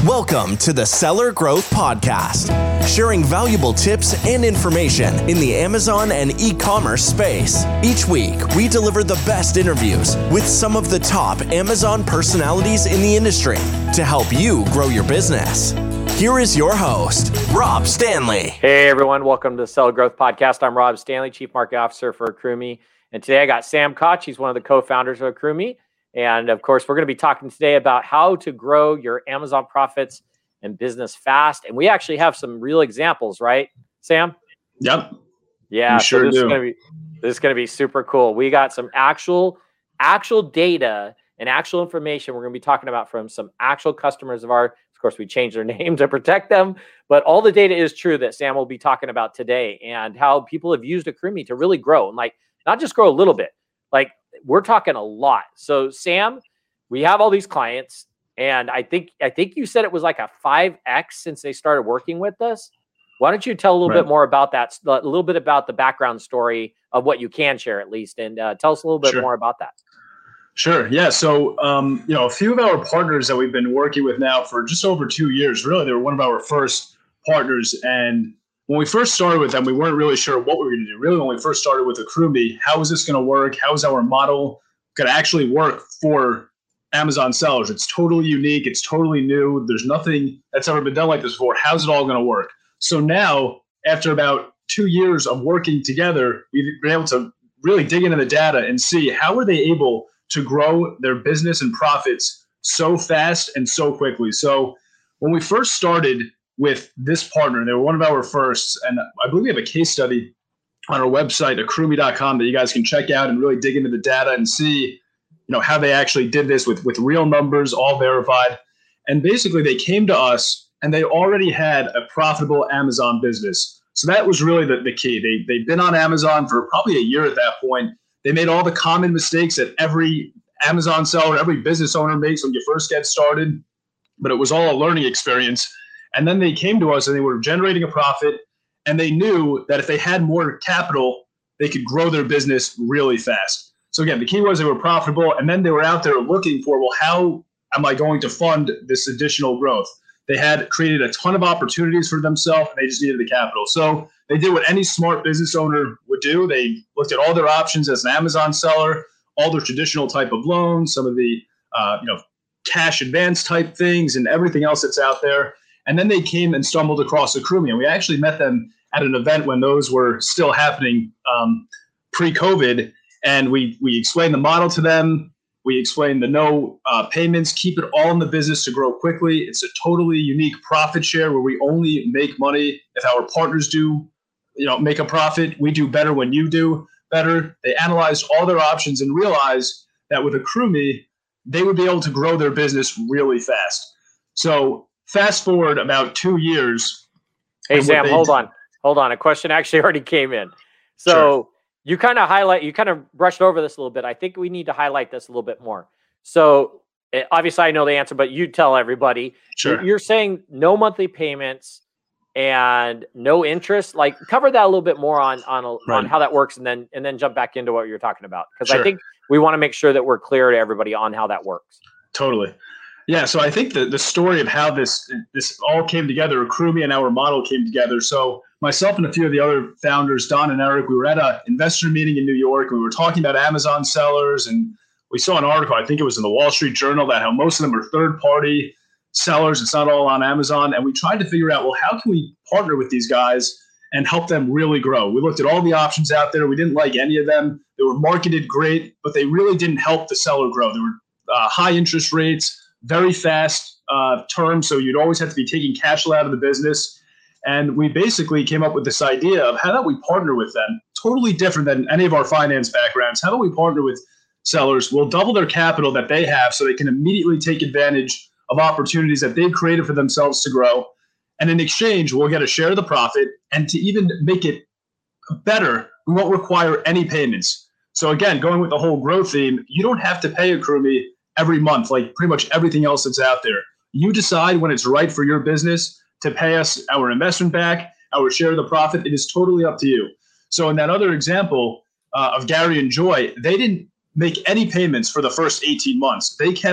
Welcome to the Seller Growth Podcast, sharing valuable tips and information in the Amazon and e-commerce space. Each week, we deliver the best interviews with some of the top Amazon personalities in the industry to help you grow your business. Here is your host, Rob Stanley. Hey everyone, welcome to the Seller Growth Podcast. I'm Rob Stanley, Chief Marketing Officer for AccrueMe. And today I got Sam Koch. He's one of the co-founders of AccrueMe. And of course, we're going to be talking today about how to grow your Amazon profits and business fast. And we actually have some real examples, right, Sam? Yep. Yeah, sure so do. This is going to be super cool. We got some actual data and actual information we're going to be talking about from some actual customers of ours. Of course, we changed their name to protect them, but all the data is true that Sam will be talking about today, and how people have used AccrueMe to really grow, and not just grow a little bit, we're talking a lot. So Sam, we have all these clients, and I think you said it was like a 5x since they started working with us. Why don't you tell a little bit more about that, a little bit about the background story of what you can share at least, and tell us a little bit more about that. Sure. Yeah. So, a few of our partners that we've been working with now for just over 2 years, really, they were one of our first partners. And when we first started with them, we weren't really sure what we were going to do. Really, when we first started with AccrueMe, how is this going to work? How is our model going to actually work for Amazon sellers? It's totally unique. It's totally new. There's nothing that's ever been done like this before. How's it all going to work? So now, after about 2 years of working together, we've been able to really dig into the data and see how are they able to grow their business and profits so fast and so quickly. So when we first started with this partner, they were one of our firsts, and I believe we have a case study on our website, accrueme.com, that you guys can check out and really dig into the data and see, how they actually did this with real numbers, all verified. And basically they came to us and they already had a profitable Amazon business. So that was really the key. They'd been on Amazon for probably a year at that point. They made all the common mistakes that every Amazon seller, every business owner makes when you first get started, but it was all a learning experience. And then they came to us and they were generating a profit, and they knew that if they had more capital, they could grow their business really fast. So again, the key was they were profitable, and then they were out there looking for, well, how am I going to fund this additional growth? They had created a ton of opportunities for themselves, and they just needed the capital. So they did what any smart business owner would do. They looked at all their options as an Amazon seller, all their traditional type of loans, some of the cash advance type things, and everything else that's out there. And then they came and stumbled across AccrueMe, and we actually met them at an event when those were still happening pre-COVID. And we explained the model to them. We explained the no payments, keep it all in the business to grow quickly. It's a totally unique profit share where we only make money if our partners do, make a profit. We do better when you do better. They analyzed all their options and realized that with AccrueMe, they would be able to grow their business really fast. So fast forward about 2 years. Hey, Sam, hold on. A question actually already came in. So Sure. You kind of brushed over this a little bit. I think we need to highlight this a little bit more. So obviously I know the answer, but you tell everybody. Sure. You're saying no monthly payments and no interest. Cover that a little bit more on how that works, and then jump back into what you're talking about. Because Sure. I think we want to make sure that we're clear to everybody on how that works. Totally. Yeah. So I think the story of how this all came together, AccrueMe and our model came together. So myself and a few of the other founders, Don and Eric, we were at an investor meeting in New York. We were talking about Amazon sellers, and we saw an article, I think it was in the Wall Street Journal, that how most of them are third-party sellers. It's not all on Amazon. And we tried to figure out, well, how can we partner with these guys and help them really grow? We looked at all the options out there. We didn't like any of them. They were marketed great, but they really didn't help the seller grow. There were high interest rates, very fast terms, so you'd always have to be taking cash flow out of the business. And we basically came up with this idea of how about we partner with them, totally different than any of our finance backgrounds. How about we partner with sellers? We'll double their capital that they have so they can immediately take advantage of opportunities that they've created for themselves to grow. And in exchange, we'll get a share of the profit. And to even make it better, we won't require any payments. So again, going with the whole growth theme, you don't have to pay AccrueMe every month, like pretty much everything else that's out there. You decide when it's right for your business to pay us our investment back, our share of the profit. It is totally up to you. So in that other example of Gary and Joy, they didn't make any payments for the first 18 months. They kept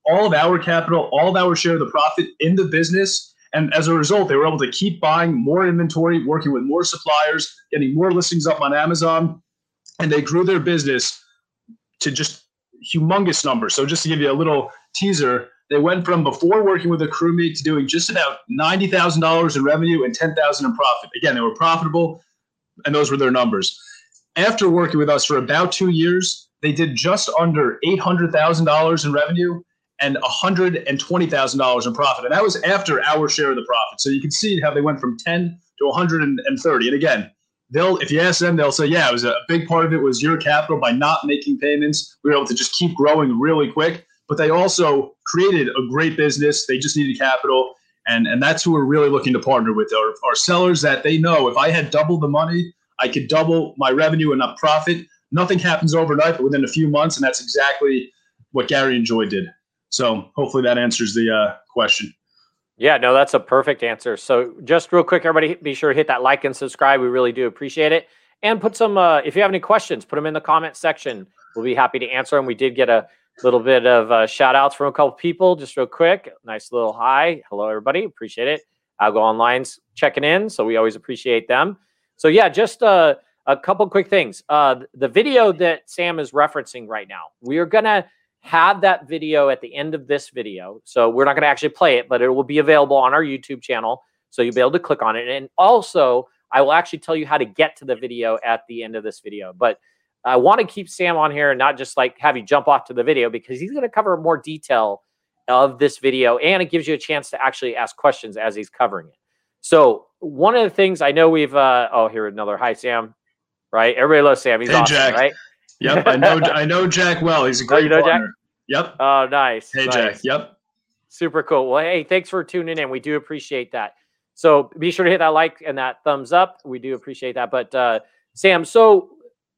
all of our capital, all of our share of the profit in the business. And as a result, they were able to keep buying more inventory, working with more suppliers, getting more listings up on Amazon, and they grew their business to just humongous numbers. So just to give you a little teaser, they went from before working with AccrueMe to doing just about $90,000 in revenue and $10,000 in profit. Again, they were profitable, and those were their numbers. After working with us for about 2 years, they did just under $800,000 in revenue and $120,000 in profit. And that was after our share of the profit. So you can see how they went from 10 to 130. And again, if you ask them, they'll say, yeah, it was a big part of it was your capital. By not making payments, we were able to just keep growing really quick. But they also created a great business. They just needed capital. And that's who we're really looking to partner with, are sellers that they know if I had double the money, I could double my revenue and not profit. Nothing happens overnight, but within a few months. And that's exactly what Gary and Joy did. So hopefully that answers the question. Yeah, no, that's a perfect answer. So just real quick, everybody, be sure to hit that like and subscribe. We really do appreciate it. And put some, if you have any questions, put them in the comment section. We'll be happy to answer them. We did get a little bit of shout outs from a couple people, just real quick. Nice little hi. Hello, everybody. Appreciate it. Algo Online's checking in, so we always appreciate them. So yeah, just a couple quick things. The video that Sam is referencing right now, we are going to have that video at the end of this video. So we're not going to actually play it, but it will be available on our YouTube channel. So you'll be able to click on it. And also, I will actually tell you how to get to the video at the end of this video. But I want to keep Sam on here and not just like have you jump off to the video, because he's going to cover more detail of this video. And it gives you a chance to actually ask questions as he's covering it. So one of the things I know we've, oh, here, another hi, Sam, right? Everybody loves Sam. He's awesome, Jack. Right? Yep, I know Jack well. He's a great partner. Jack? Yep. Oh, nice. Hey, nice. Jack. Yep. Super cool. Well, hey, thanks for tuning in. We do appreciate that. So be sure to hit that like and that thumbs up. We do appreciate that. But Sam, so,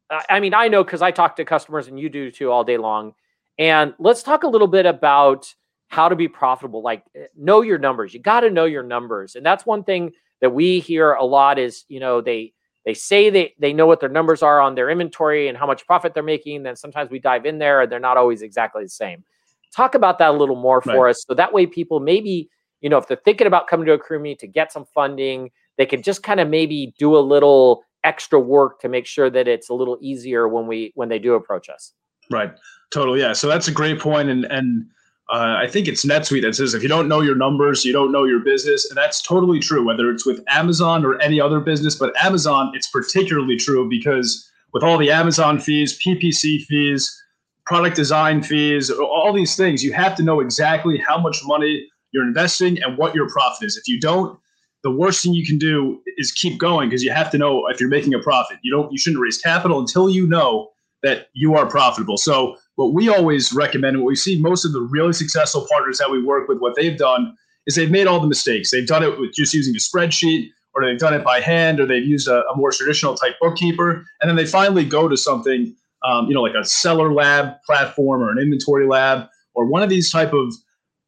I mean, I know because I talk to customers and you do too all day long. And let's talk a little bit about how to be profitable. Like, know your numbers. You got to know your numbers. And that's one thing that we hear a lot is, you know, they say they know what their numbers are on their inventory and how much profit they're making. Then sometimes we dive in there and they're not always exactly the same. Talk about that a little more for us. So that way people maybe, you know, if they're thinking about coming to AccrueMe to get some funding, they can just kind of maybe do a little extra work to make sure that it's a little easier when they do approach us. Right. Totally. Yeah. So that's a great point. And I think it's NetSuite that says if you don't know your numbers, you don't know your business. And that's totally true, whether it's with Amazon or any other business. But Amazon, it's particularly true because with all the Amazon fees, PPC fees, product design fees, all these things, you have to know exactly how much money you're investing and what your profit is. If you don't, the worst thing you can do is keep going because you have to know if you're making a profit. You shouldn't raise capital until you know that you are profitable. So what we always recommend, and what we see most of the really successful partners that we work with, what they've done is they've made all the mistakes. They've done it with just using a spreadsheet, or they've done it by hand, or they've used a more traditional type bookkeeper. And then they finally go to something, like a seller lab platform or an inventory lab, or one of these type of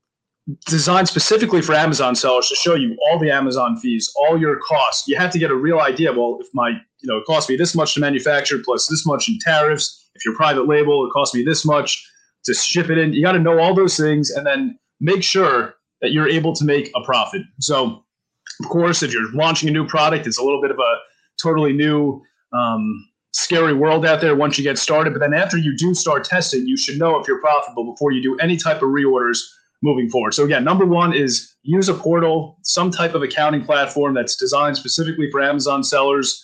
designed specifically for Amazon sellers to show you all the Amazon fees, all your costs. You have to get a real idea. Well, if it costs me this much to manufacture plus this much in tariffs. If you're private label, it costs me this much to ship it in. You got to know all those things and then make sure that you're able to make a profit. So, of course, if you're launching a new product, it's a little bit of a totally new, scary world out there once you get started. But then after you do start testing, you should know if you're profitable before you do any type of reorders moving forward. So again, number one is use a portal, some type of accounting platform that's designed specifically for Amazon sellers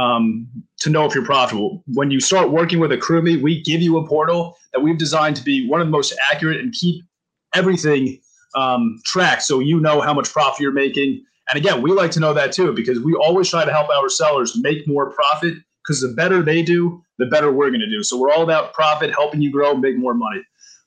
to know if you're profitable. When you start working with AccrueMe, we give you a portal that we've designed to be one of the most accurate and keep everything tracked so you know how much profit you're making. And again, we like to know that too, because we always try to help our sellers make more profit, because the better they do, the better we're going to do. So we're all about profit, helping you grow, make more money.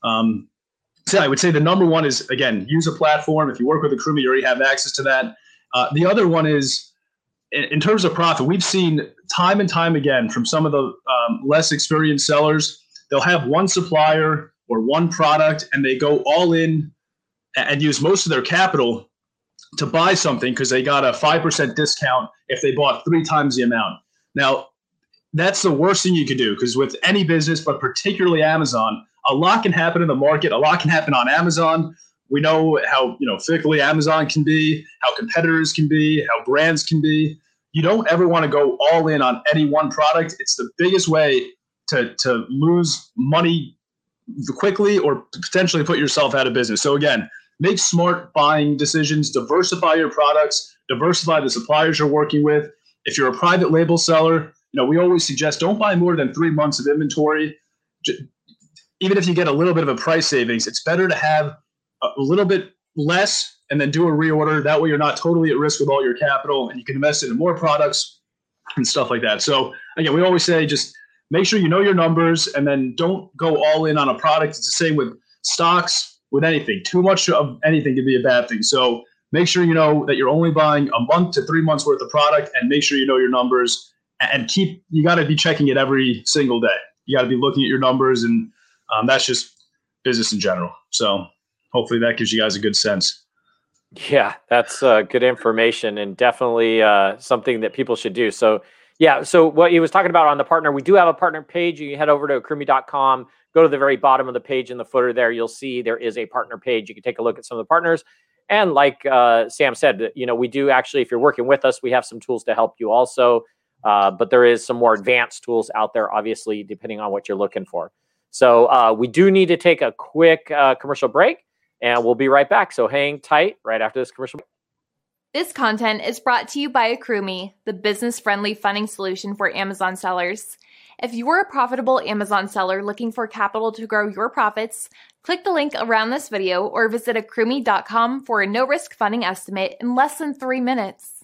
So I would say the number one is, again, use a platform. If you work with AccrueMe, you already have access to that. The other one is, in terms of profit, we've seen time and time again from some of the less experienced sellers, they'll have one supplier or one product and they go all in and use most of their capital to buy something because they got a 5% discount if they bought 3 times the amount. Now, that's the worst thing you can do, because with any business, but particularly Amazon, a lot can happen in the market. A lot can happen on Amazon. We know how, fickly Amazon can be, how competitors can be, how brands can be. You don't ever want to go all in on any one product. It's the biggest way to lose money quickly or potentially put yourself out of business. So again, make smart buying decisions, diversify your products, diversify the suppliers you're working with. If you're a private label seller, we always suggest don't buy more than 3 months of inventory. Even if you get a little bit of a price savings, it's better to have a little bit less and then do a reorder. That way you're not totally at risk with all your capital and you can invest it in more products and stuff like that. So again, we always say just make sure you know your numbers and then don't go all in on a product. It's the same with stocks, with anything. Too much of anything can be a bad thing. So make sure you know that you're only buying a month to 3 months worth of product and make sure you know your numbers and you got to be checking it every single day. You got to be looking at your numbers and that's just business in general. So hopefully that gives you guys a good sense. Yeah, that's good information and definitely something that people should do. So yeah, so what he was talking about on the partner, we do have a partner page. You can head over to accrueme.com, go to the very bottom of the page in the footer there. You'll see there is a partner page. You can take a look at some of the partners. And like Sam said, we do actually, if you're working with us, we have some tools to help you also. But there is some more advanced tools out there, obviously, depending on what you're looking for. So we do need to take a quick commercial break. And we'll be right back. So hang tight right after this commercial break. This content is brought to you by AccrueMe, the business-friendly funding solution for Amazon sellers. If you are a profitable Amazon seller looking for capital to grow your profits, click the link around this video or visit accrueme.com for a no-risk funding estimate in less than 3 minutes.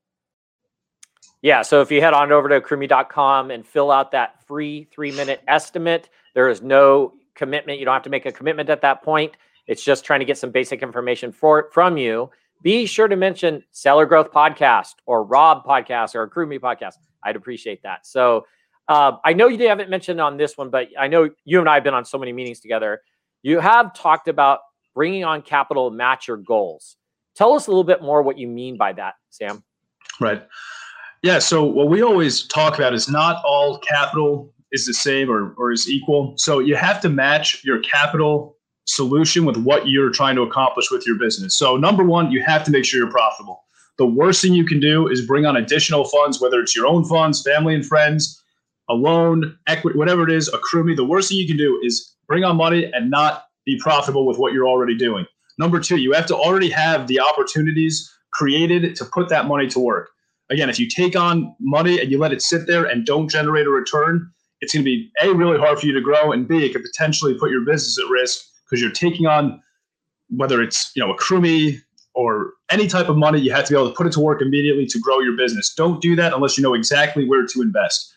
Yeah, so if you head on over to accrueme.com and fill out that free 3-minute estimate, there is no commitment. You don't have to make a commitment at that point. It's just trying to get some basic information from you. Be sure to mention Seller Growth Podcast or Rob Podcast or AccrueMe Podcast. I'd appreciate that. So I know you haven't mentioned on this one, but I know you and I have been on so many meetings together. You have talked about bringing on capital to match your goals. Tell us a little bit more what you mean by that, Sam. Right. Yeah. So what we always talk about is not all capital is the same or is equal. So you have to match your capital solution with what you're trying to accomplish with your business. So number one, you have to make sure you're profitable. The worst thing you can do is bring on additional funds, whether it's your own funds, family and friends, a loan, equity, whatever it is, AccrueMe. The worst thing you can do is bring on money and not be profitable with what you're already doing. Number two, you have to already have the opportunities created to put that money to work. Again, if you take on money and you let it sit there and don't generate a return, it's going to be A, really hard for you to grow, and B, it could potentially put your business at risk because you're taking on, whether it's AccrueMe or any type of money, you have to be able to put it to work immediately to grow your business. Don't do that unless you know exactly where to invest.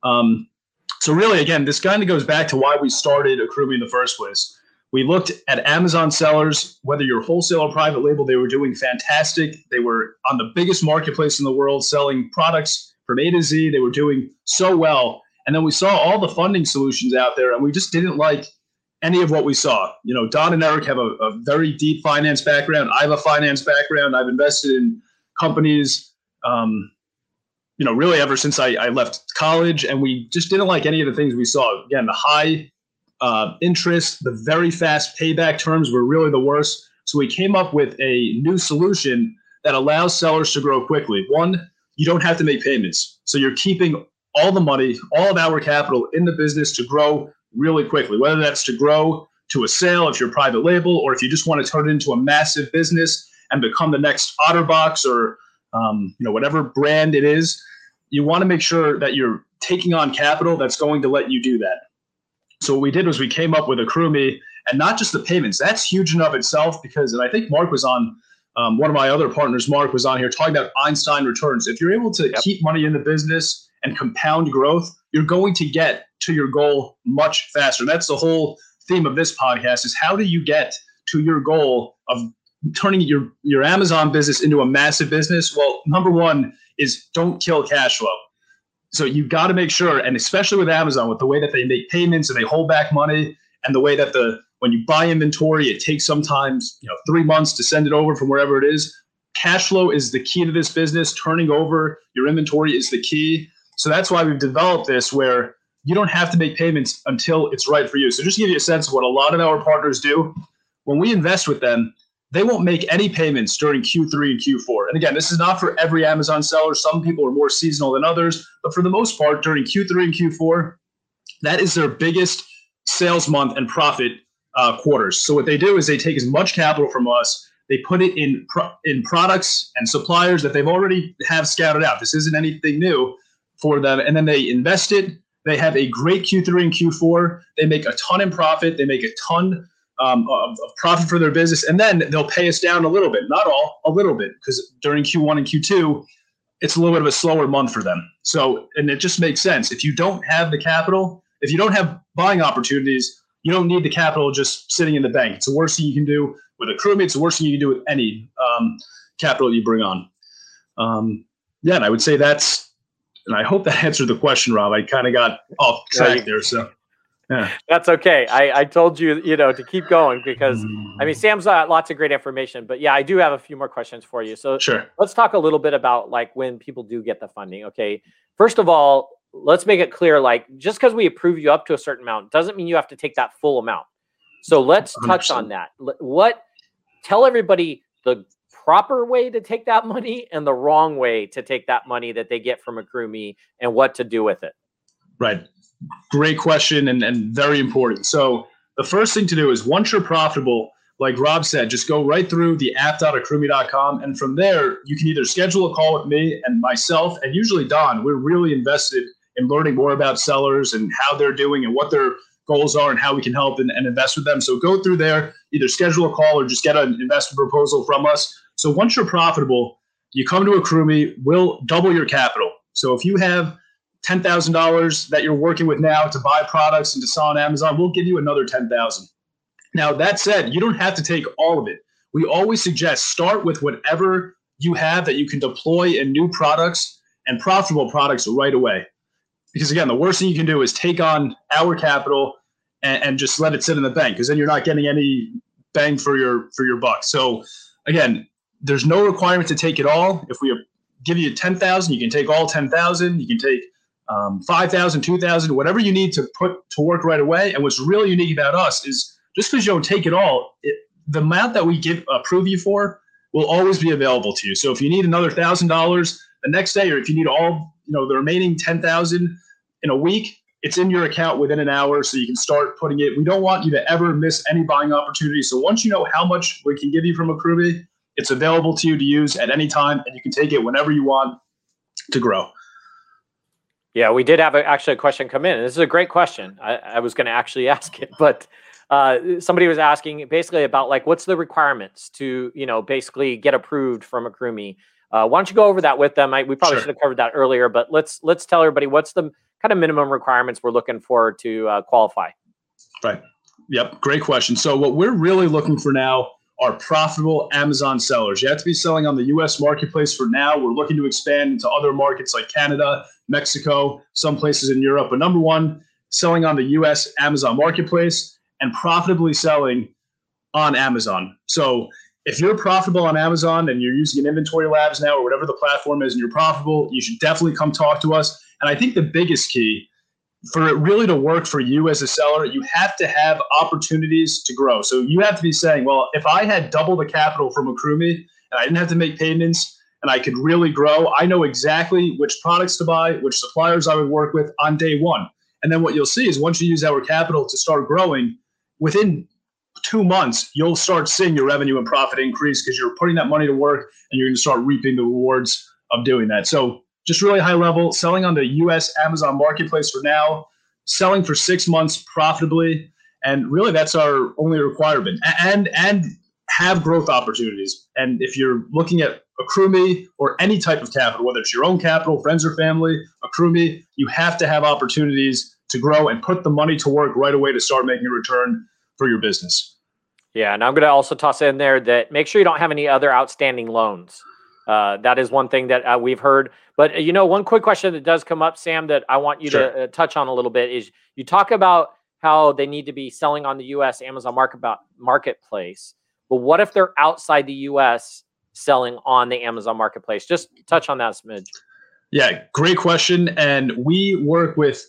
So really, again, this kind of goes back to why we started AccrueMe in the first place. We looked at Amazon sellers, whether you're wholesale or private label, they were doing fantastic. They were on the biggest marketplace in the world, selling products from A to Z. They were doing so well. And then we saw all the funding solutions out there, and we just didn't like any of what we saw. Don and Eric have a very deep finance background. I have a finance background. I've invested in companies, really ever since I left college, and we just didn't like any of the things we saw. Again, the high interest, the very fast payback terms were really the worst. So we came up with a new solution that allows sellers to grow quickly. One, you don't have to make payments. So you're keeping all the money, all of our capital in the business to grow really quickly, whether that's to grow to a sale if you're private label, or if you just want to turn it into a massive business and become the next OtterBox or whatever brand it is. You want to make sure that you're taking on capital that's going to let you do that. So what we did was we came up with AccrueMe, and not just the payments. That's huge in of itself because, and I think Mark was on, one of my other partners, Mark, was on here talking about Einstein returns. If you're able to keep money in the business and compound growth, you're going to get to your goal much faster. And that's the whole theme of this podcast, is how do you get to your goal of turning your Amazon business into a massive business? Well, number one is don't kill cash flow. So you've got to make sure, and especially with Amazon, with the way that they make payments and they hold back money, and the way that when you buy inventory, it takes sometimes 3 months to send it over from wherever it is. Cash flow is the key to this business. Turning over your inventory is the key. So that's why we've developed this, where you don't have to make payments until it's right for you. So just to give you a sense of what a lot of our partners do, when we invest with them, they won't make any payments during Q3 and Q4. And again, this is not for every Amazon seller. Some people are more seasonal than others, but for the most part, during Q3 and Q4, that is their biggest sales month and profit quarters. So what they do is they take as much capital from us, they put it in products and suppliers that they've already have scouted out. This isn't anything new for them. And then they invest it. They have a great Q3 and Q4. They make a ton in profit. They make a ton of profit for their business. And then they'll pay us down a little bit, not all, a little bit, because during Q1 and Q2, it's a little bit of a slower month for them. So, and it just makes sense. If you don't have the capital, if you don't have buying opportunities, you don't need the capital just sitting in the bank. It's the worst thing you can do with AccrueMe. It's the worst thing you can do with any capital you bring on. And I would say that's, and I hope that answered the question, Rob. I kind of got off track there. So, yeah. That's okay. I told you, to keep going because, Sam's got lots of great information. But, yeah, I do have a few more questions for you. So sure. Let's talk a little bit about, when people do get the funding. Okay. First of all, let's make it clear, just because we approve you up to a certain amount doesn't mean you have to take that full amount. So let's touch 100%. On that. Tell everybody the proper way to take that money and the wrong way to take that money that they get from AccrueMe and what to do with it. Right. Great question and very important. So the first thing to do is once you're profitable, like Rob said, just go right through the app.accrueme.com. And from there, you can either schedule a call with me and myself, and usually Don. We're really invested in learning more about sellers and how they're doing and what their goals are and how we can help and invest with them. So go through there, either schedule a call or just get an investment proposal from us. So once you're profitable, you come to AccrueMe, we'll double your capital. So if you have $10,000 that you're working with now to buy products and to sell on Amazon, we'll give you another $10,000. Now, that said, you don't have to take all of it. We always suggest start with whatever you have that you can deploy in new products and profitable products right away. Because again, the worst thing you can do is take on our capital and just let it sit in the bank, because then you're not getting any bang for your buck. So again, there's no requirement to take it all. If we give you 10,000, you can take all 10,000. You can take 5,000, 2,000, whatever you need to put to work right away. And what's really unique about us is just because you don't take it all, the amount that we approve you for will always be available to you. So if you need another $1,000 the next day, or if you need all, the remaining 10,000 in a week, it's in your account within an hour, so you can start putting it. We don't want you to ever miss any buying opportunities. So once you know how much we can give you from AccrueMe, it's available to you to use at any time, and you can take it whenever you want to grow. Yeah, we did have actually a question come in. This is a great question. I was going to actually ask it, but somebody was asking basically about what's the requirements to, basically get approved from AccrueMe. Why don't you go over that with them? We probably should have covered that earlier, but let's tell everybody what's the kind of minimum requirements we're looking for to qualify. Right. Yep. Great question. So what we're really looking for now are profitable Amazon sellers. You have to be selling on the U.S. marketplace for now. We're looking to expand into other markets like Canada, Mexico, some places in Europe. But number one, selling on the U.S. Amazon marketplace and profitably selling on Amazon. So if you're profitable on Amazon and you're using an Inventory Labs now or whatever the platform is and you're profitable, you should definitely come talk to us. And I think the biggest key for it really to work for you as a seller, you have to have opportunities to grow. So you have to be saying, well, if I had double the capital from AccrueMe and I didn't have to make payments and I could really grow, I know exactly which products to buy, which suppliers I would work with on day one. And then what you'll see is once you use our capital to start growing, within 2 months, you'll start seeing your revenue and profit increase because you're putting that money to work and you're going to start reaping the rewards of doing that. So just really high level, selling on the U.S. Amazon marketplace for now, selling for 6 months profitably. And really that's our only requirement, and have growth opportunities. And if you're looking at AccrueMe or any type of capital, whether it's your own capital, friends or family, AccrueMe, you have to have opportunities to grow and put the money to work right away to start making a return for your business. Yeah. And I'm going to also toss in there that make sure you don't have any other outstanding loans. That is one thing that we've heard. But, one quick question that does come up, Sam, that I want you to touch on a little bit is you talk about how they need to be selling on the U.S. Amazon marketplace. But what if they're outside the U.S. selling on the Amazon marketplace? Just touch on that a smidge. Yeah, great question. And we work with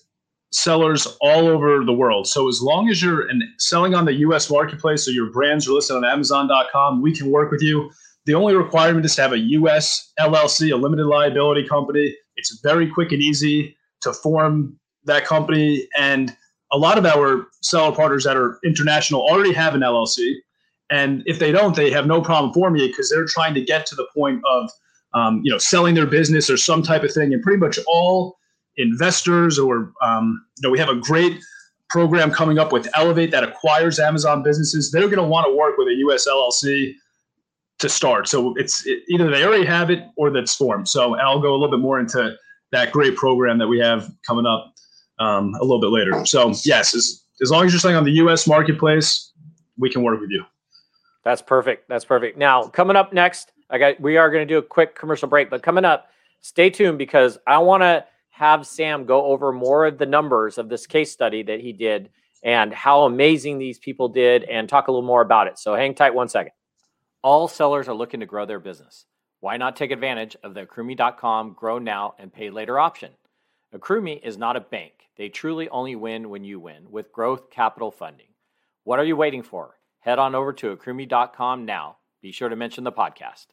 sellers all over the world. So as long as you're selling on the US marketplace, so your brands are listed on Amazon.com, we can work with you. The only requirement is to have a US LLC, a limited liability company. It's very quick and easy to form that company. And a lot of our seller partners that are international already have an LLC. And if they don't, they have no problem forming it because they're trying to get to the point of selling their business or some type of thing. And pretty much all investors or we have a great program coming up with Elevate that acquires Amazon businesses. They're going to want to work with a US LLC to start. So either they already have it or that's formed. So I'll go a little bit more into that great program that we have coming up a little bit later. So yes, as long as you're selling on the US marketplace, we can work with you. That's perfect. That's perfect. Now, coming up next, we are going to do a quick commercial break, but coming up, stay tuned because I want to have Sam go over more of the numbers of this case study that he did and how amazing these people did and talk a little more about it. So hang tight 1 second. All sellers are looking to grow their business. Why not take advantage of the Accrueme.com Grow Now and Pay Later option? Accrueme is not a bank. They truly only win when you win with growth capital funding. What are you waiting for? Head on over to Accrueme.com now. Be sure to mention the podcast.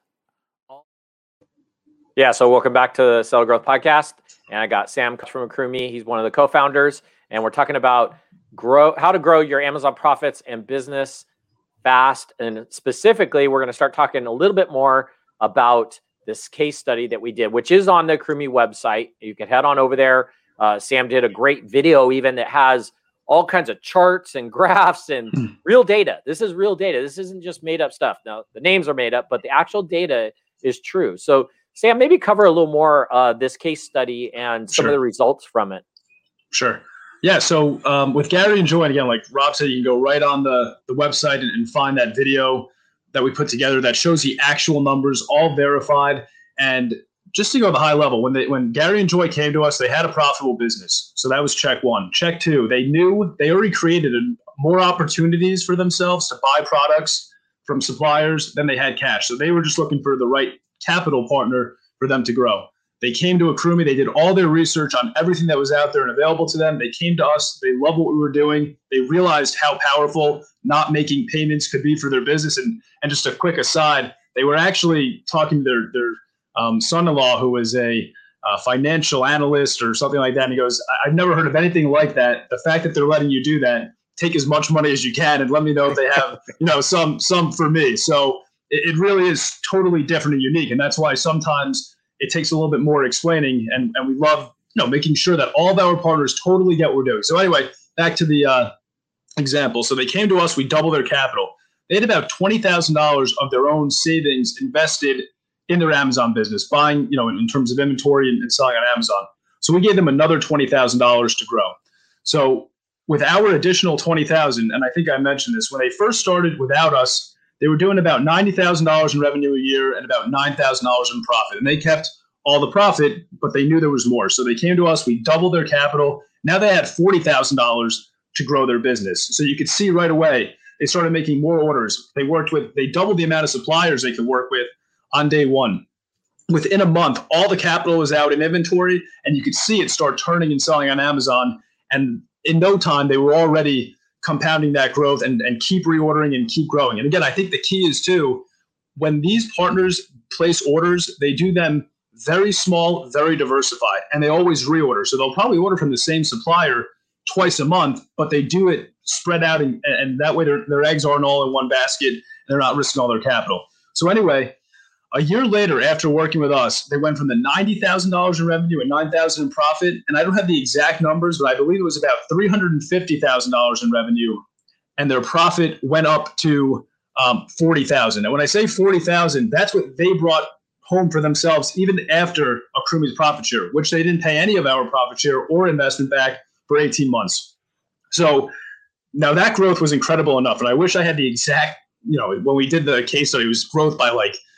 Yeah, so welcome back to the Seller Growth Podcast. And I got Sam from Accrueme. He's one of the co-founders. And we're talking about how to grow your Amazon profits and business fast. And specifically, we're going to start talking a little bit more about this case study that we did, which is on the Accrueme website. You can head on over there. Sam did a great video even that has all kinds of charts and graphs and real data. This is real data. This isn't just made up stuff. Now, the names are made up, but the actual data is true. So, Sam, maybe cover a little more this case study and some of the results from it. Sure. Yeah. So with Gary and Joy, again, like Rob said, you can go right on the website and find that video that we put together that shows the actual numbers, all verified. And just to go to the high level, when Gary and Joy came to us, they had a profitable business. So that was check one. Check two, they knew they already created more opportunities for themselves to buy products from suppliers than they had cash. So they were just looking for the right capital partner for them to grow. They came to Accrueme. They did all their research on everything that was out there and available to them. They came to us. They loved what we were doing. They realized how powerful not making payments could be for their business. And just a quick aside, they were actually talking to their son-in-law, who was a financial analyst or something like that. And he goes, I've never heard of anything like that. The fact that they're letting you do that, take as much money as you can and let me know if they have, some for me. So it really is totally different and unique. And that's why sometimes it takes a little bit more explaining. And we love, making sure that all of our partners totally get what we're doing. So anyway, back to the example. So they came to us, we doubled their capital. They had about $20,000 of their own savings invested in their Amazon business, buying, in terms of inventory and selling on Amazon. So we gave them another $20,000 to grow. So with our additional $20,000, and I think I mentioned this, when they first started without us, they were doing about $90,000 in revenue a year and about $9,000 in profit. And they kept all the profit, but they knew there was more. So they came to us, we doubled their capital. Now they had $40,000 to grow their business. So you could see right away, they started making more orders. They doubled the amount of suppliers they could work with on day one. Within a month, all the capital was out in inventory, and you could see it start turning and selling on Amazon. And in no time, they were already compounding that growth and keep reordering and keep growing. And again, I think the key is too, when these partners place orders, they do them very small, very diversified, and they always reorder. So they'll probably order from the same supplier twice a month, but they do it spread out, and that way their eggs aren't all in one basket. And they're not risking all their capital. So anyway, a year later, after working with us, they went from the $90,000 in revenue and $9,000 in profit. And I don't have the exact numbers, but I believe it was about $350,000 in revenue. And their profit went up to $40,000. And when I say $40,000, that's what they brought home for themselves, even after Accrueme's profit share, which they didn't pay any of our profit share or investment back for 18 months. So now that growth was incredible enough. And I wish I had the exact, when we did the case study, it was growth by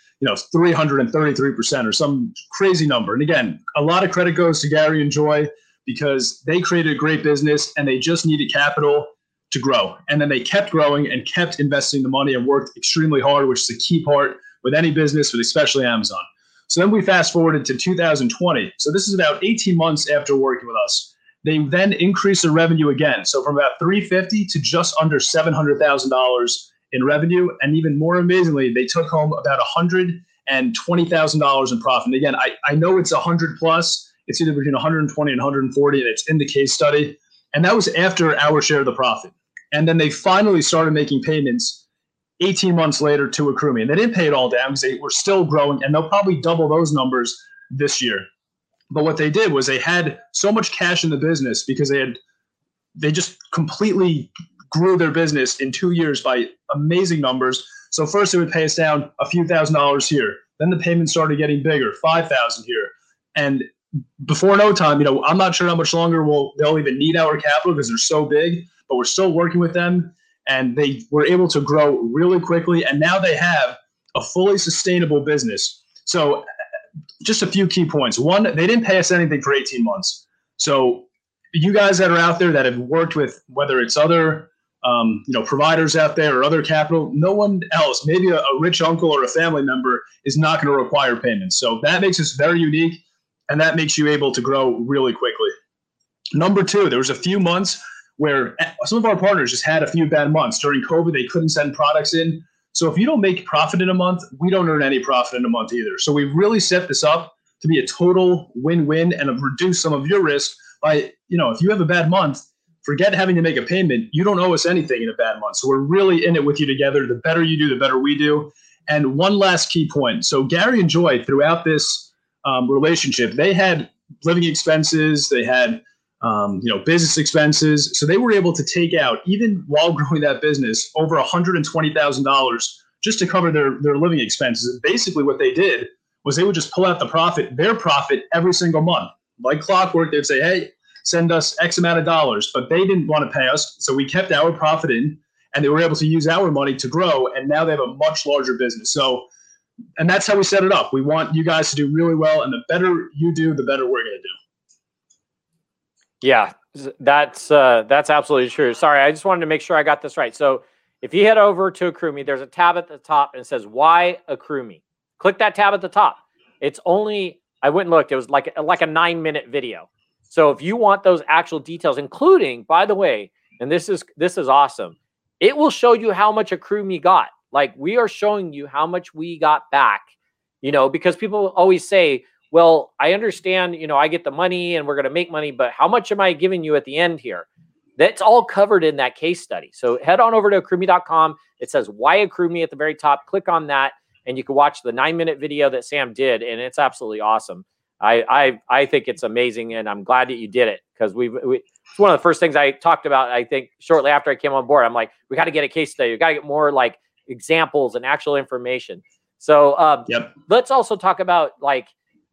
333% or some crazy number. And again, a lot of credit goes to Gary and Joy because they created a great business and they just needed capital to grow. And then they kept growing and kept investing the money and worked extremely hard, which is a key part with any business, but especially Amazon. So then we fast forwarded to 2020. So this is about 18 months after working with us. They then increased their revenue again. So from about $350 to just under $700,000 in revenue. And even more amazingly, they took home about $120,000 in profit. And again, I know it's 100 plus. It's either between 120 and 140, and it's in the case study. And that was after our share of the profit. And then they finally started making payments 18 months later to Accrueme. And they didn't pay it all down because they were still growing, and they'll probably double those numbers this year. But what they did was they had so much cash in the business because they just completely grew their business in 2 years by amazing numbers. So first they would pay us down a few $1,000s here. Then the payments started getting bigger, $5,000 here. And before no time, I'm not sure how much longer they'll even need our capital because they're so big, but we're still working with them. And they were able to grow really quickly. And now they have a fully sustainable business. So just a few key points. One, they didn't pay us anything for 18 months. So you guys that are out there that have worked with, whether it's other providers out there or other capital, no one else, maybe a rich uncle or a family member, is not going to require payments. So that makes us very unique, and that makes you able to grow really quickly. Number two, there was a few months where some of our partners just had a few bad months. During COVID, they couldn't send products in. So if you don't make profit in a month, we don't earn any profit in a month either. So we've really set this up to be a total win-win and have reduced some of your risk by, if you have a bad month, forget having to make a payment. You don't owe us anything in a bad month. So we're really in it with you together. The better you do, the better we do. And one last key point. So Gary and Joy, throughout this relationship, they had living expenses, they had business expenses. So they were able to take out, even while growing that business, over $120,000 just to cover their living expenses. And basically what they did was they would just pull out their profit every single month. Like clockwork, they'd say, hey, send us X amount of dollars, but they didn't want to pay us. So we kept our profit in, and they were able to use our money to grow. And now they have a much larger business. So, and that's how we set it up. We want you guys to do really well. And the better you do, the better we're going to do. Yeah, that's absolutely true. Sorry, I just wanted to make sure I got this right. So if you head over to Accrueme, there's a tab at the top and it says, why Accrueme? Click that tab at the top. It's only, I went and looked, it was like a 9-minute video. So if you want those actual details, including, by the way, and this is awesome, it will show you how much Accrueme got. Like, we are showing you how much we got back, because people always say, well, I understand, I get the money and we're going to make money, but how much am I giving you at the end here? That's all covered in that case study. So head on over to Accrueme.com. It says why Accrueme at the very top. Click on that and you can watch the 9-minute video that Sam did. And it's absolutely awesome. I think it's amazing. And I'm glad that you did it because it's one of the first things I talked about. I think shortly after I came on board, I'm like, we got to get a case study. We got to get more like examples and actual information. So Let's also talk about like,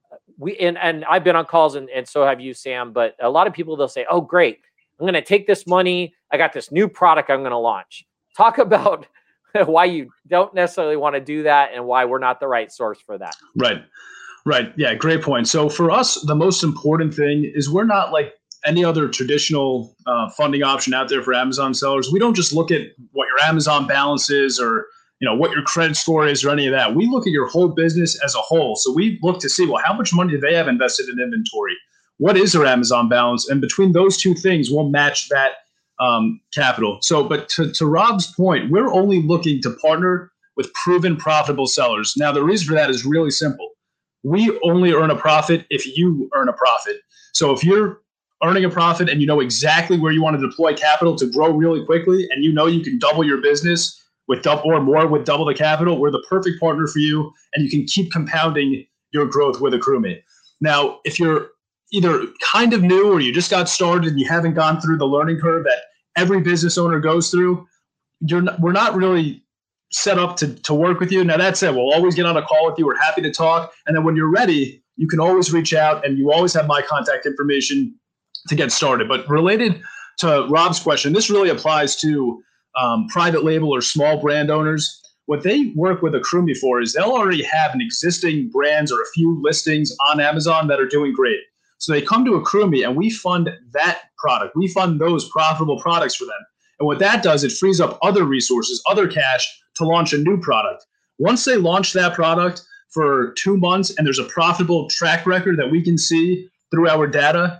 and I've been on calls and so have you, Sam, but a lot of people, they'll say, oh, great, I'm going to take this money. I got this new product I'm going to launch. Talk about why you don't necessarily want to do that and why we're not the right source for that. Right. Yeah. Great point. So for us, the most important thing is we're not like any other traditional funding option out there for Amazon sellers. We don't just look at what your Amazon balance is or what your credit score is or any of that. We look at your whole business as a whole. So we look to see, well, how much money do they have invested in inventory? What is their Amazon balance? And between those two things, we'll match that capital. So, but to Rob's point, we're only looking to partner with proven profitable sellers. Now, the reason for that is really simple. We only earn a profit if you earn a profit. So if you're earning a profit and you know exactly where you want to deploy capital to grow really quickly, and you can double your business with double or more with double the capital, we're the perfect partner for you, and you can keep compounding your growth with Accrueme. Now, if you're either kind of new or you just got started and you haven't gone through the learning curve that every business owner goes through, we're not really set up to work with you. Now, that said, we'll always get on a call with you. We're happy to talk. And then when you're ready, you can always reach out and you always have my contact information to get started. But related to Rob's question, this really applies to private label or small brand owners. What they work with Accrueme for is they'll already have an existing brands or a few listings on Amazon that are doing great. So they come to Accrueme and we fund that product. We fund those profitable products for them. And what that does, it frees up other resources, other cash to launch a new product. Once they launch that product for 2 months and there's a profitable track record that we can see through our data,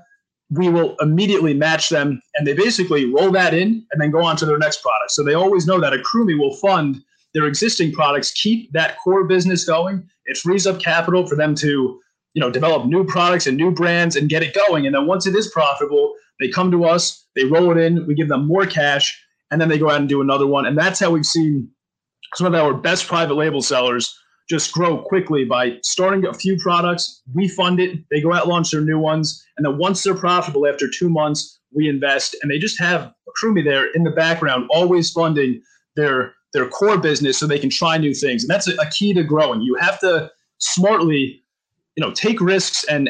we will immediately match them, and they basically roll that in and then go on to their next product. So they always know that Accrueme will fund their existing products, keep that core business going. It frees up capital for them to, develop new products and new brands and get it going. And then once it is profitable, they come to us, they roll it in, we give them more cash, and then they go out and do another one. And that's how we've seen some of our best private label sellers just grow quickly by starting a few products. We fund it, they go out, launch their new ones, and then once they're profitable after 2 months, we invest, and they just have Accrueme there in the background, always funding their core business so they can try new things. And that's a key to growing. You have to smartly, take risks and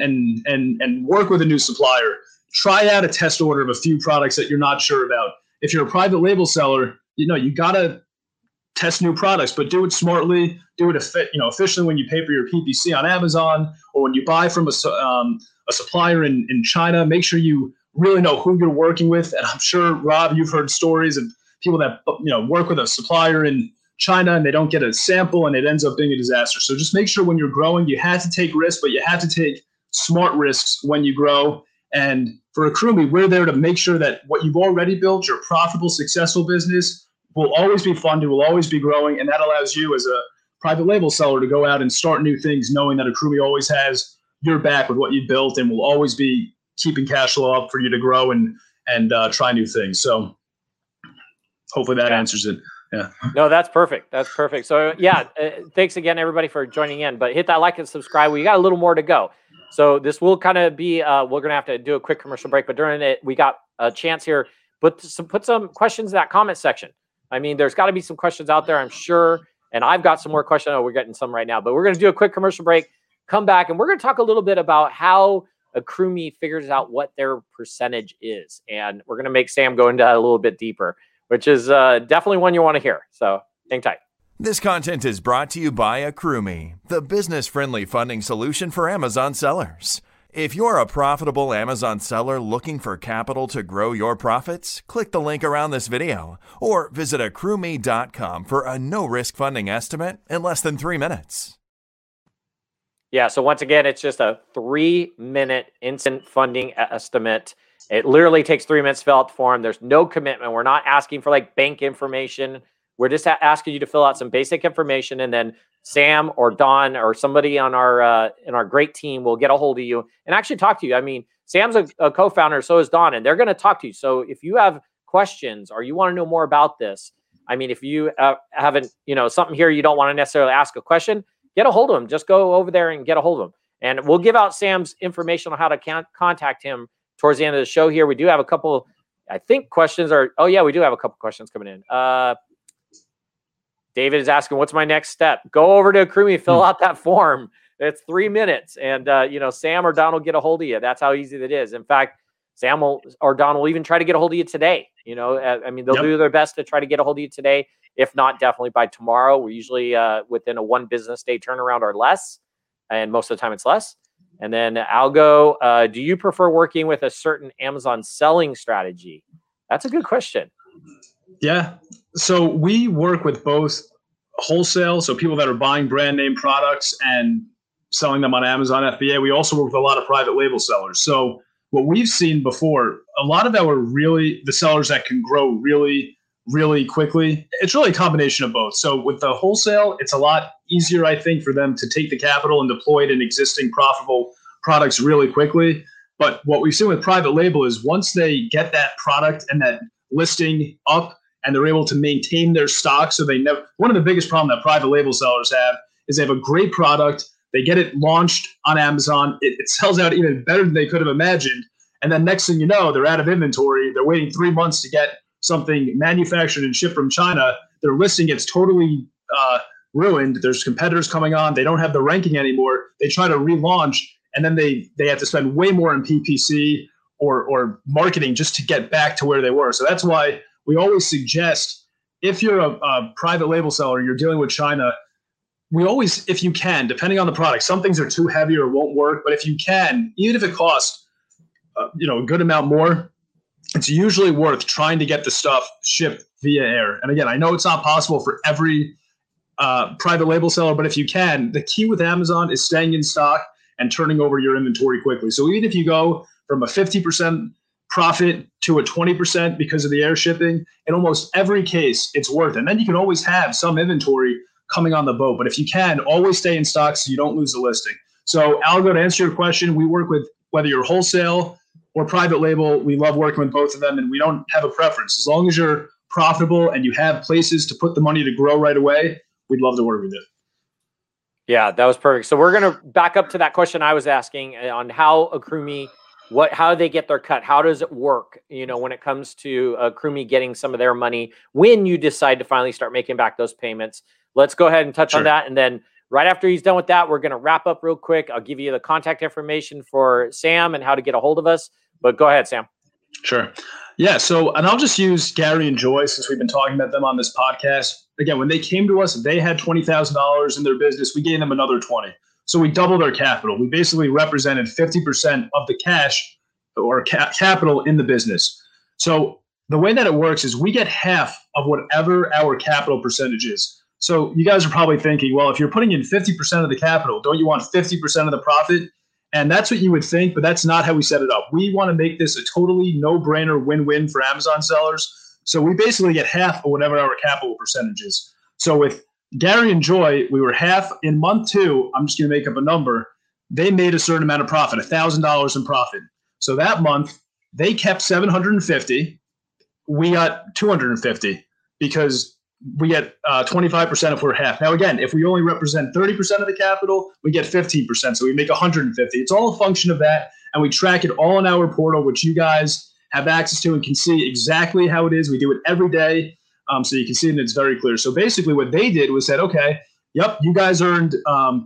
work with a new supplier. Try out a test order of a few products that you're not sure about. If you're a private label seller, you gotta test new products, but do it smartly. Do it efficiently when you pay for your PPC on Amazon, or when you buy from a supplier in China. Make sure you really know who you're working with. And I'm sure, Rob, you've heard stories of people that work with a supplier in China and they don't get a sample and it ends up being a disaster. So just make sure when you're growing, you have to take risks, but you have to take smart risks when you grow. And for Accrueme, we're there to make sure that what you've already built, your profitable, successful business, will always be funded, will always be growing. And that allows you as a private label seller to go out and start new things, knowing that Accrueme always has your back with what you built and will always be keeping cash flow up for you to grow and try new things. So hopefully that answers it. Yeah. No, that's perfect. That's perfect. So thanks again, everybody, for joining in. But hit that like and subscribe. We got a little more to go. So this will kind of be, we're going to have to do a quick commercial break. But during it, we got a chance here. Put some questions in that comment section. I mean, there's got to be some questions out there, I'm sure. And I've got some more questions. We're getting some right now. But we're going to do a quick commercial break, come back, and we're going to talk a little bit about how Accrueme figures out what their percentage is. And we're going to make Sam go into that a little bit deeper, which is definitely one you want to hear. So hang tight. This content is brought to you by Accrueme, the business-friendly funding solution for Amazon sellers. If you're a profitable Amazon seller looking for capital to grow your profits, click the link around this video or visit accrueme.com for a no-risk funding estimate in less than 3 minutes. Yeah, so once again, it's just a 3-minute instant funding estimate. It literally takes 3 minutes to fill out the form. There's no commitment. We're not asking for like bank information. We're just asking you to fill out some basic information, and then Sam or Don or somebody on our great team will get a hold of you and actually talk to you. I mean, Sam's a co-founder, so is Don, and they're going to talk to you. So if you have questions or you want to know more about this, I mean, if you haven't, something here you don't want to necessarily ask a question, get a hold of him. Just go over there and get a hold of him. And we'll give out Sam's information on how to contact him towards the end of the show here. We do have a couple, I think, questions we do have a couple questions coming in. David is asking, what's my next step? Go over to Accrueme, fill out that form. It's 3 minutes. And, Sam or Don will get a hold of you. That's how easy that is. In fact, Sam or Don will even try to get a hold of you today. They'll do their best to try to get a hold of you today. If not, definitely by tomorrow. We're usually within a 1 business day turnaround or less. And most of the time it's less. And then Algo, do you prefer working with a certain Amazon selling strategy? That's a good question. Yeah. So we work with both wholesale, so people that are buying brand name products and selling them on Amazon FBA. We also work with a lot of private label sellers. So what we've seen before, a lot of that were really the sellers that can grow really, really quickly. It's really a combination of both. So with the wholesale, it's a lot easier, I think, for them to take the capital and deploy it in existing profitable products really quickly. But what we've seen with private label is once they get that product and that listing up and they're able to maintain their stock, so they never. One of the biggest problems that private label sellers have is they have a great product, they get it launched on Amazon, it sells out even better than they could have imagined, and then next thing you know, they're out of inventory. They're waiting 3 months to get something manufactured and shipped from China. Their listing gets totally ruined. There's competitors coming on. They don't have the ranking anymore. They try to relaunch, and then they have to spend way more in PPC or marketing just to get back to where they were. So that's why we always suggest, if you're a private label seller, you're dealing with China, we always, if you can, depending on the product, some things are too heavy or won't work, but if you can, even if it costs a good amount more, it's usually worth trying to get the stuff shipped via air. And again, I know it's not possible for every private label seller, but if you can, the key with Amazon is staying in stock and turning over your inventory quickly. So even if you go from a 50% profit to a 20% because of the air shipping. In almost every case, it's worth it. And then you can always have some inventory coming on the boat. But if you can, always stay in stock so you don't lose the listing. So Algo, to answer your question, we work with whether you're wholesale or private label. We love working with both of them, and we don't have a preference. As long as you're profitable and you have places to put the money to grow right away, we'd love to work with you. Yeah, that was perfect. So we're going to back up to that question I was asking on how Accrueme, how do they get their cut? How does it work? When it comes to Accrueme getting some of their money, when you decide to finally start making back those payments. Let's go ahead and touch on that. And then right after he's done with that, we're going to wrap up real quick. I'll give you the contact information for Sam and how to get a hold of us. But go ahead, Sam. Sure. Yeah. So, and I'll just use Gary and Joy since we've been talking about them on this podcast. Again, when they came to us, they had $20,000 in their business. We gave them another 20. So we doubled their capital. We basically represented 50% of the cash or capital in the business. So the way that it works is we get half of whatever our capital percentage is. So you guys are probably thinking, well, if you're putting in 50% of the capital, don't you want 50% of the profit? And that's what you would think, but that's not how we set it up. We want to make this a totally no-brainer win-win for Amazon sellers. So we basically get half of whatever our capital percentage is. So with Gary and Joy, we were half. In month 2, I'm just going to make up a number. They made a certain amount of profit, $1,000 in profit. So that month, they kept $750. We got $250 because we get 25% if we're half. Now, again, if we only represent 30% of the capital, we get 15%. So we make $150. It's all a function of that. And we track it all in our portal, which you guys have access to and can see exactly how it is. We do it every day. So you can see it and it's very clear. So basically what they did was said, okay, yep, you guys earned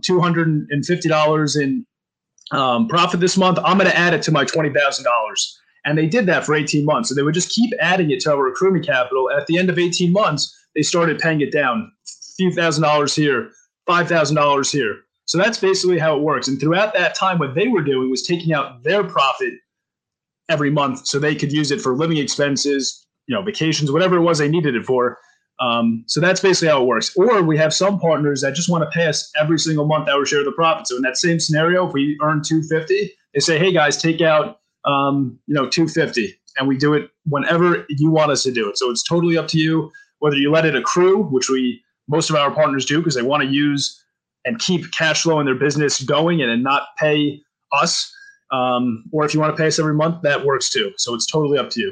$250 in profit this month. I'm going to add it to my $20,000. And they did that for 18 months. So they would just keep adding it to our Accrueme capital. And at the end of 18 months, they started paying it down, a few $1,000s here, $5,000 here. So that's basically how it works. And throughout that time, what they were doing was taking out their profit every month so they could use it for living expenses, vacations, whatever it was they needed it for. So that's basically how it works. Or we have some partners that just want to pay us every single month our share of the profit. So in that same scenario, if we earn $250, they say, hey guys, take out $250, and we do it whenever you want us to do it. So it's totally up to you whether you let it accrue, which most of our partners do because they want to use and keep cash flow in their business going and not pay us. Or if you want to pay us every month, that works too. So it's totally up to you.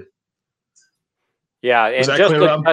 Yeah. And is that clear, Rob?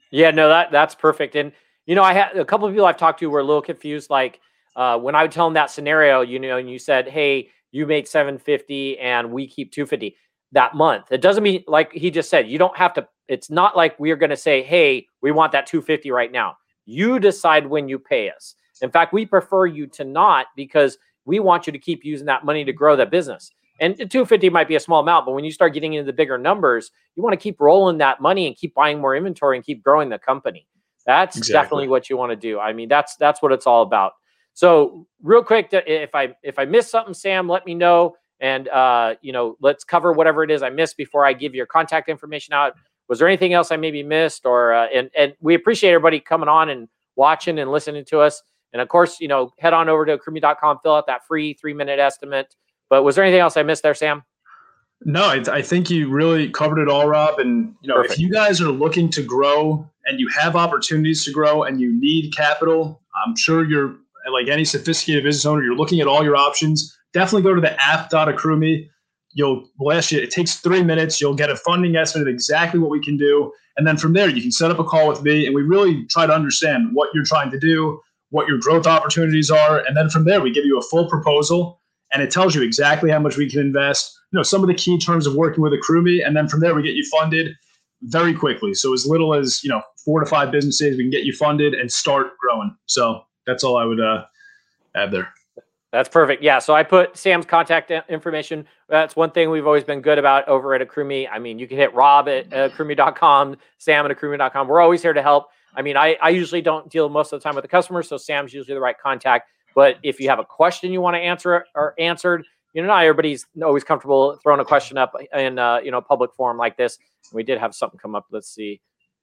That's perfect. And, I had a couple of people I've talked to were a little confused. Like when I would tell them that scenario, and you said, hey, you made $750 and we keep $250 that month. It doesn't mean, like he just said, you don't have to, it's not like we are going to say, hey, we want that $250 right now. You decide when you pay us. In fact, we prefer you to not, because we want you to keep using that money to grow that business. And $250 might be a small amount, but when you start getting into the bigger numbers, you want to keep rolling that money and keep buying more inventory and keep growing the company. That's definitely what you want to do. I mean, that's what it's all about. So real quick, if I missed something, Sam, let me know. And, let's cover whatever it is I missed before I give your contact information out. Was there anything else I maybe missed? Or and we appreciate everybody coming on and watching and listening to us. And of course, head on over to Accrueme.com, fill out that free 3-minute estimate. But was there anything else I missed there, Sam? No, I think you really covered it all, Rob. And, Perfect. If you guys are looking to grow and you have opportunities to grow and you need capital, I'm sure you're like any sophisticated business owner, you're looking at all your options. Definitely go to the app.accrueme. We'll ask you, it takes 3 minutes. You'll get a funding estimate of exactly what we can do. And then from there, you can set up a call with me and we really try to understand what you're trying to do, what your growth opportunities are. And then from there, we give you a full proposal and it tells you exactly how much we can invest, some of the key terms of working with Accrueme. And then from there, we get you funded very quickly. So as little as, 4 to 5 business days, we can get you funded and start growing. So that's all I would add there. That's perfect. Yeah. So I put Sam's contact information. That's one thing we've always been good about over at Accrueme. I mean, you can hit Rob at Accrueme.com, Sam at Accrueme.com. We're always here to help. I mean, I usually don't deal most of the time with the customer, so Sam's usually the right contact. But if you have a question you want to answer or answered, not everybody's always comfortable throwing a question up in public forum like this. We did have something come up. Let's see.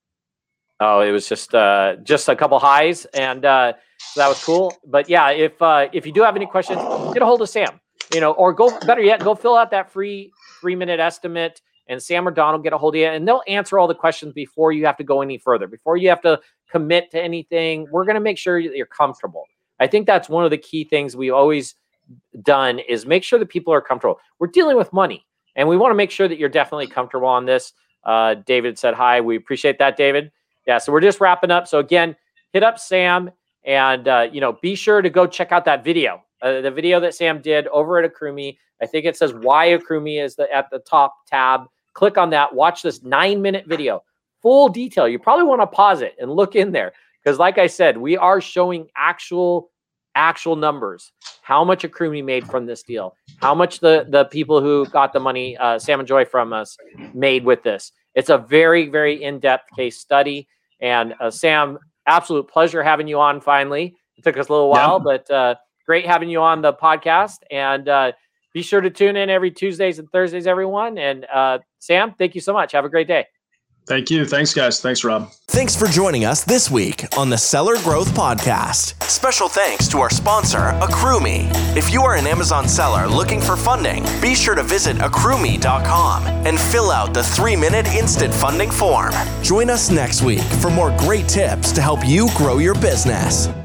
Oh, it was just a couple highs, and so that was cool. But yeah, if you do have any questions, get a hold of Sam. Or go, better yet, go fill out that free 3-minute estimate, and Sam or Don will get a hold of you, and they'll answer all the questions before you have to go any further, before you have to commit to anything. We're going to make sure that you're comfortable. I think that's one of the key things we've always done is make sure that people are comfortable. We're dealing with money, and we want to make sure that you're definitely comfortable on this. David said hi. We appreciate that, David. Yeah, so we're just wrapping up. So again, hit up Sam, and be sure to go check out that video. The video that Sam did over at Accrueme. I think it says why Accrueme is at the top tab. Click on that. Watch this 9-minute video. Full detail. You probably want to pause it and look in there because, like I said, we are showing actual numbers. How much Accrueme made from this deal? How much the people who got the money, Sam and Joy from us, made with this? It's a very, very in-depth case study. And Sam, absolute pleasure having you on. Finally, it took us a little while, but great having you on the podcast. And be sure to tune in every Tuesdays and Thursdays, everyone. And Sam, thank you so much. Have a great day. Thank you. Thanks, guys. Thanks, Rob. Thanks for joining us this week on the Seller Growth Podcast. Special thanks to our sponsor, Accrueme. If you are an Amazon seller looking for funding, be sure to visit accrueme.com and fill out the 3-minute instant funding form. Join us next week for more great tips to help you grow your business.